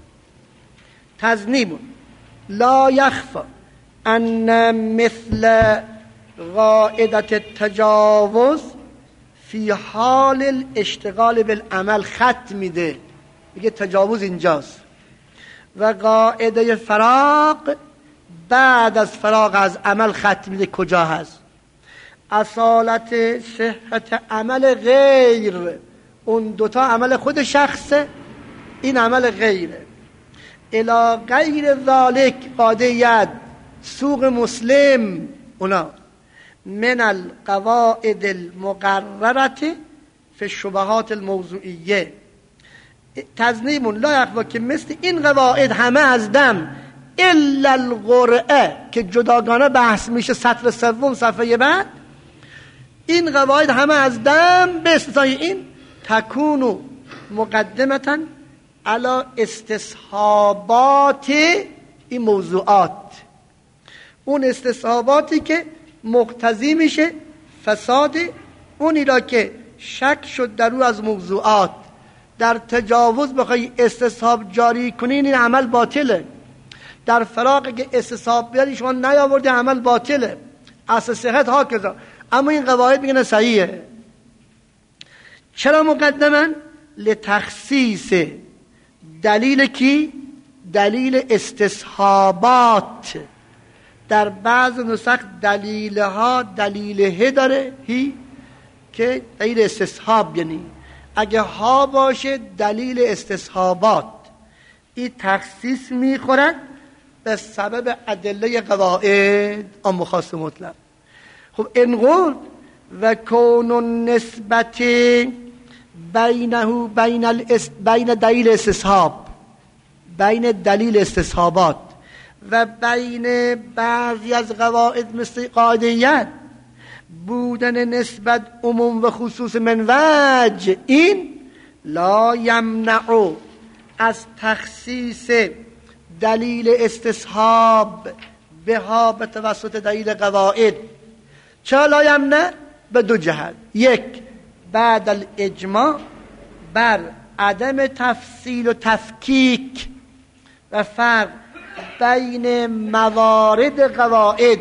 تذنیب لا یخفا ان مثل قاعدت التجاوز فی حال الاشتغال بالعمل خط میده، میگه تجاوز اینجاست. و قاعده فراق بعد از فراق از عمل خط میده کجا هست؟ اصالت صحت عمل غیر، اون دوتا عمل خود شخصه، این عمل غیره. الی غیر ذالک قاعده ید سوق مسلم، اونا من القواعد المقررت فی الشبهات الموضوعیه. تذنیبون لا یخفا که مثل این قواعد همه از دم الا القرعه که جداگانه بحث میشه سطر سوم صفحه بعد، این قواعد همه از دم به استثنای این تکونو مقدمتا علی استصحابات این موضوعات، اون استصحاباتی که مقتضی میشه فساد اونی را که شک شد در او از موضوعات. در تجاوز بخوای استصحاب جاری کنین این عمل باطله. در فراق که استصحاب بیاری شما نیاوردی عمل باطله. اصل صحت ها کذا. اما این قواعد میگن صحیحه. چرا مقدما؟ لتخصیص دلیل کی؟ دلیل استصحابات. در بعض نسخ دلیل ها دلیل ه داره، هی که دلیل استصحاب، یعنی اگه ها باشه دلیل استصحابات. این تخصیص میخورد به سبب ادله قواعد عام و خاص مطلق. خب انقل و کون النسبت بینه بین دلیل استصحاب، بین دلیل استصحابات و بین بعضی از قواعد مثل قاعدیت بودن نسبت عموم و خصوص من وجه، این لا یمنع از تخصیص دلیل استصحاب بها به توسط دلیل قواعد. چرا لا یمنع؟ به دو جهت. یک، بعد الاجماع بر عدم تفصیل و تفکیک و فرق بین موارد قواعد.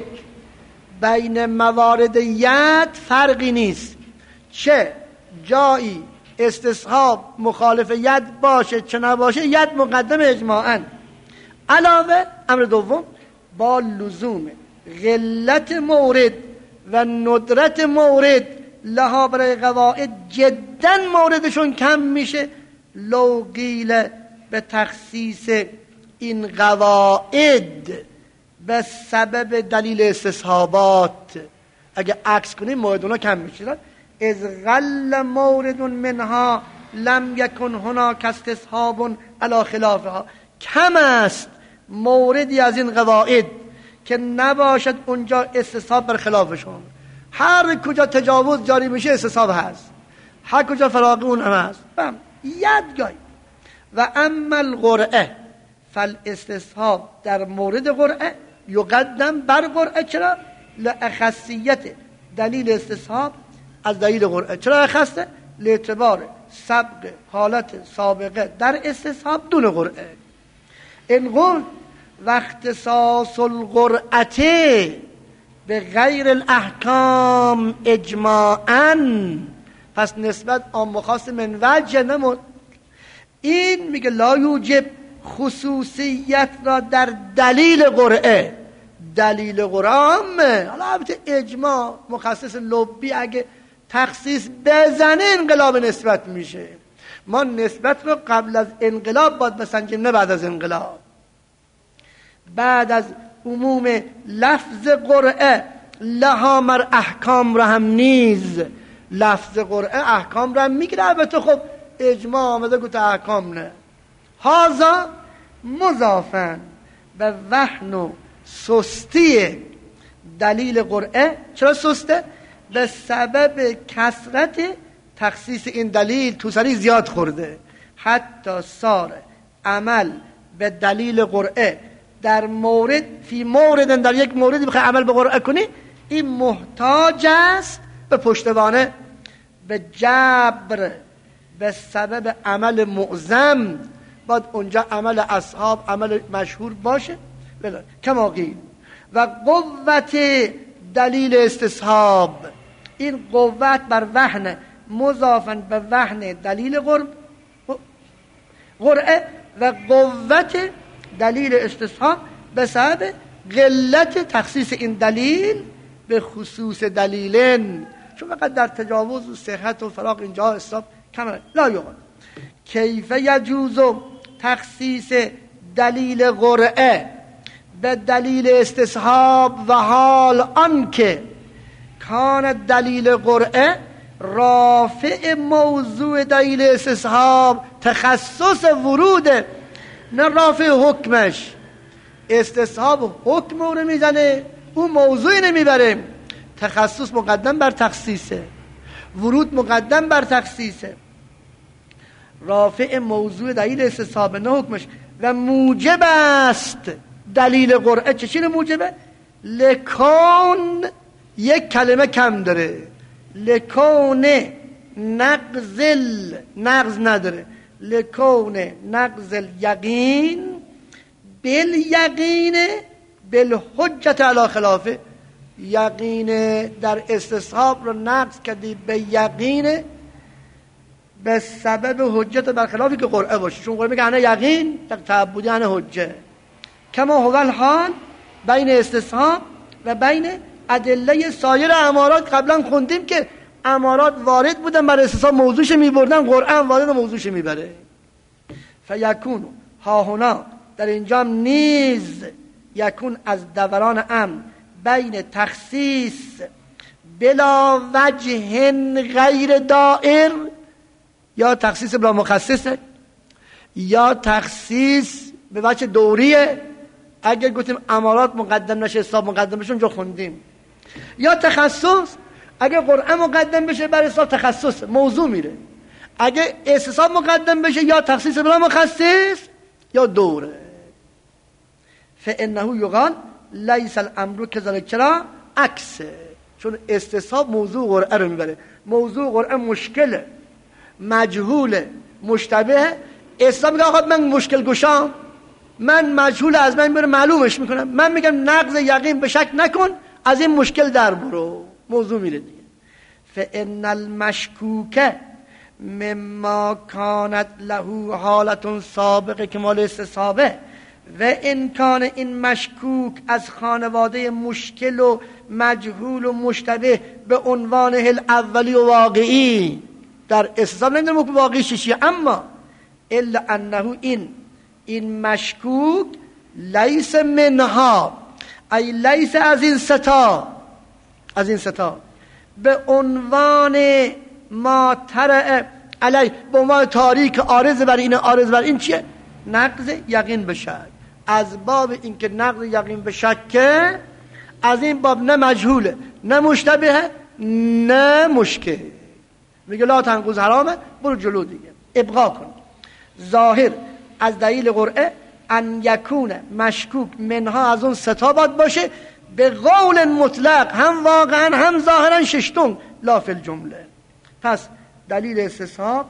بین موارد ید فرقی نیست، چه جایی استصحاب مخالف ید باشه چه نباشه، ید مقدم اجماعاً. علاوه امر دوم، با لزوم غلت مورد و ندرت مورد لها برای قواعد جدا موردشون کم میشه. لو قیل به تخصیص این قواعد به سبب دلیل استصحابات، اگه عکس کنیم مورد اونا کم میشه. از غل مورد منها لم یکن هناک استصحاب علی خلافها. کم است موردی از این قواعد که نباشد اونجا استصحاب بر خلافشون. هر کجا تجاوز جاری میشه استصحاب هست، هر کجا فراغ اون هم هست. یادگاهی. و اما القرعه فالاستصحاب در مورد قرعه یقدم بر قرعه. چرا؟ لاخصیت دلیل استصحاب از دلیل قرعه. چرا اخصه؟ لاعتبار سبق حالت سابقه در استصحاب دون قرعه. این قول و اختصاص القرعه به غیر الاحکام اجماعاً، پس نسبت عام و خاص من وجه نمود. این میگه لا یوجب خصوصیت را در دلیل قرعه. دلیل قرعه عامه، حالا البته اجماع مخصص لبی اگه تخصیص بزنه انقلاب نسبت میشه. ما نسبت رو قبل از انقلاب باید بسنجیم، نه بعد از انقلاب. بعد از عموم لفظ قرعه لها مر احکام را هم نیز، لفظ قرعه احکام را هم میگیره. البته خب اجماع آمده گفت احکام نه. هازا مضافن به وهن و سستی دلیل قرعه. چرا سسته؟ به سبب کثرت تخصیص این دلیل توسری زیاد خورده، حتی سار عمل به دلیل قرعه در مورد فی مورد، در یک موردی بخوای عمل به قرعه کنی، این محتاج است به پشتوانه، به جبر، به سبب عمل معظم. باید اونجا عمل اصحاب عمل مشهور باشه. کما قیل و قوت دلیل استصحاب، این قوت بر وهن مضافن به وهن دلیل قرعه و قوت دلیل استصحاب به سبب قلت تخصیص این دلیل به خصوص دلیلن، چون فقط در تجاوز و صحت و فراغ اینجا حساب کمه. لا یقال کیف یجوز تخصیص دلیل قرعه به دلیل استصحاب و حال آنکه کان دلیل قرعه رافع موضوع دلیل استصحاب تخصص وروده، نه رافع حکمش. استصحاب حکم رو میزنه، اون موضوعی نمیبره. تخصص مقدم بر تخصیصه، ورود مقدم بر تخصیصه. رافع موضوع دلیل استصحاب نه حکمش. و موجب است دلیل قرعه. چه موجبه؟ لکون یک کلمه کم داره، لکون نقض نداره، لکون نقض یقین بالیقین بالحجت علی خلافه. یقین در استصحاب رو نقض کردی به یقین به سبب حجت برخلافی که قرعه باشه، چون قرعه میگه انا یقین تعبدی انا حجه. کما هو الحال بین استصحاب و بین ادله سایر امارات. قبلا خوندیم که امارات وارد بودن برای استصحاب موضوعش میبردن، قرعه هم وارد موضوعش میبره. فیکون ها هنا در اینجا نیز یکون از دوران امر بین تخصیص بلا وجه غیر دائر، یا تخصیص بلا مخصصه، یا تخصیص به وجه دوریه. اگر گفتیم امارات مقدم نشه حساب مقدم بشه اونجا خوندیم. یا تخصص، اگر قرآن مقدم بشه بر حساب تخصص موضوع میره. اگر استصحاب مقدم بشه یا تخصیص بلا مخصص یا دوره. فانه یقال لیس الامر کذلک، چرا؟ عکسه، چون استصحاب موضوع قرآن رو میبره. موضوع قرآن مشکله، مجهوله، مشتبه. اسلام میگه آقا من مشکل گشام، من مجهول از من میره معلومش میکنم، من میگم نقض یقین به شک نکن، از این مشکل در برو، موضوع میره دیگه. فان المشکوک مما کانت له حالت سابقه که مال استصحابه، و امکان این مشکوک از خانواده مشکل و مجهول و مشتبه به عنوان اولی و واقعی در استصحاب نمیدونم که واقعی چیه، اما الا انه این مشکوک لیس منها، ای لیس از این ستا به عنوان ما ترع علی، به عنوان تاریک عارض بر این، عارض بر این چیه؟ نقض یقین به شک. از باب این که نقض یقین به شک، از این باب نه مجهوله نه مشتبه نه مشکل. میگه لا تنقض حرامه، برو جلو دیگه، ابقا کن. ظاهر از دلیل قرعه ان یکون مشکوک منها، از اون ستا باید باشه، به قول مطلق، هم واقعا هم ظاهرا ششتون، لا فی الجمله. پس دلیل استصحاب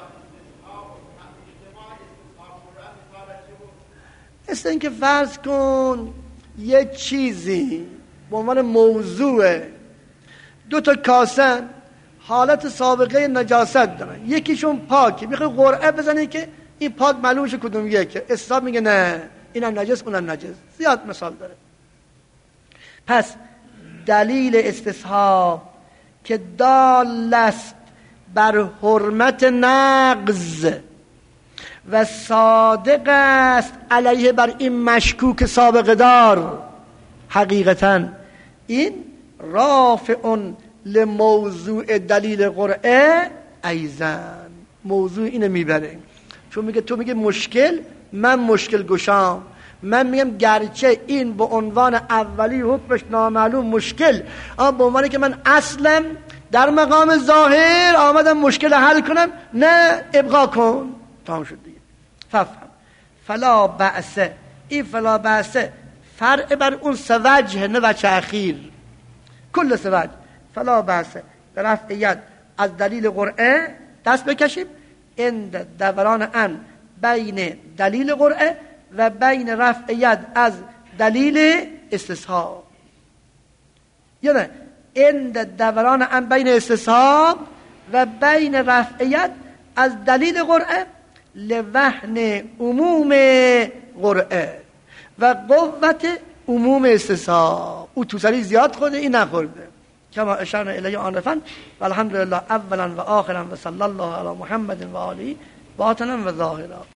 مثل این که فرض کن یه چیزی به عنوان موضوع، دو تا کاسه حالت سابقه نجاست دارن، یکیشون پاکه، میخوای قرعه بزنی که این پاک معلوم شه کدوم یکه، استصحاب میگه نه اینم نجس اونم نجس. زیاد مثال داره. پس دلیل استصحاب که دال است بر حرمت نقض و صادق است علیه بر این مشکوک سابقه دار، حقیقتا این رافع لموضوع دلیل قرعه ایزن، موضوع اینو میبره. چون میگه تو میگه مشکل، من مشکل گشام، من میگم گرچه این به عنوان اولی حکمش نامعلوم مشکل، اما به عنوانی که من اصلا در مقام ظاهر آمدم مشکل حل کنم، نه ابقا کن، تمام شد دیگه. ففهم فلا بأس، این فلا بأس فرع بر اون سوجه، نه وجه اخیر، کل سوجه. فلا بأس به رفع ید از دلیل قرعه دست بکشیم، اند دوران ان بین دلیل قرعه و بین رفع ید از دلیل استصحاب، یا نه اند دوران ان بین استصحاب و بین رفع ید از دلیل قرعه لوهن عموم قرعه و قوت عموم استصحاب. او توسری زیاد خورده، این نخورده. کما اشارنا الیه آنفا و الحمدلله اولا و آخرا و صلی الله علی محمد و آله باطنا و ظاهرا.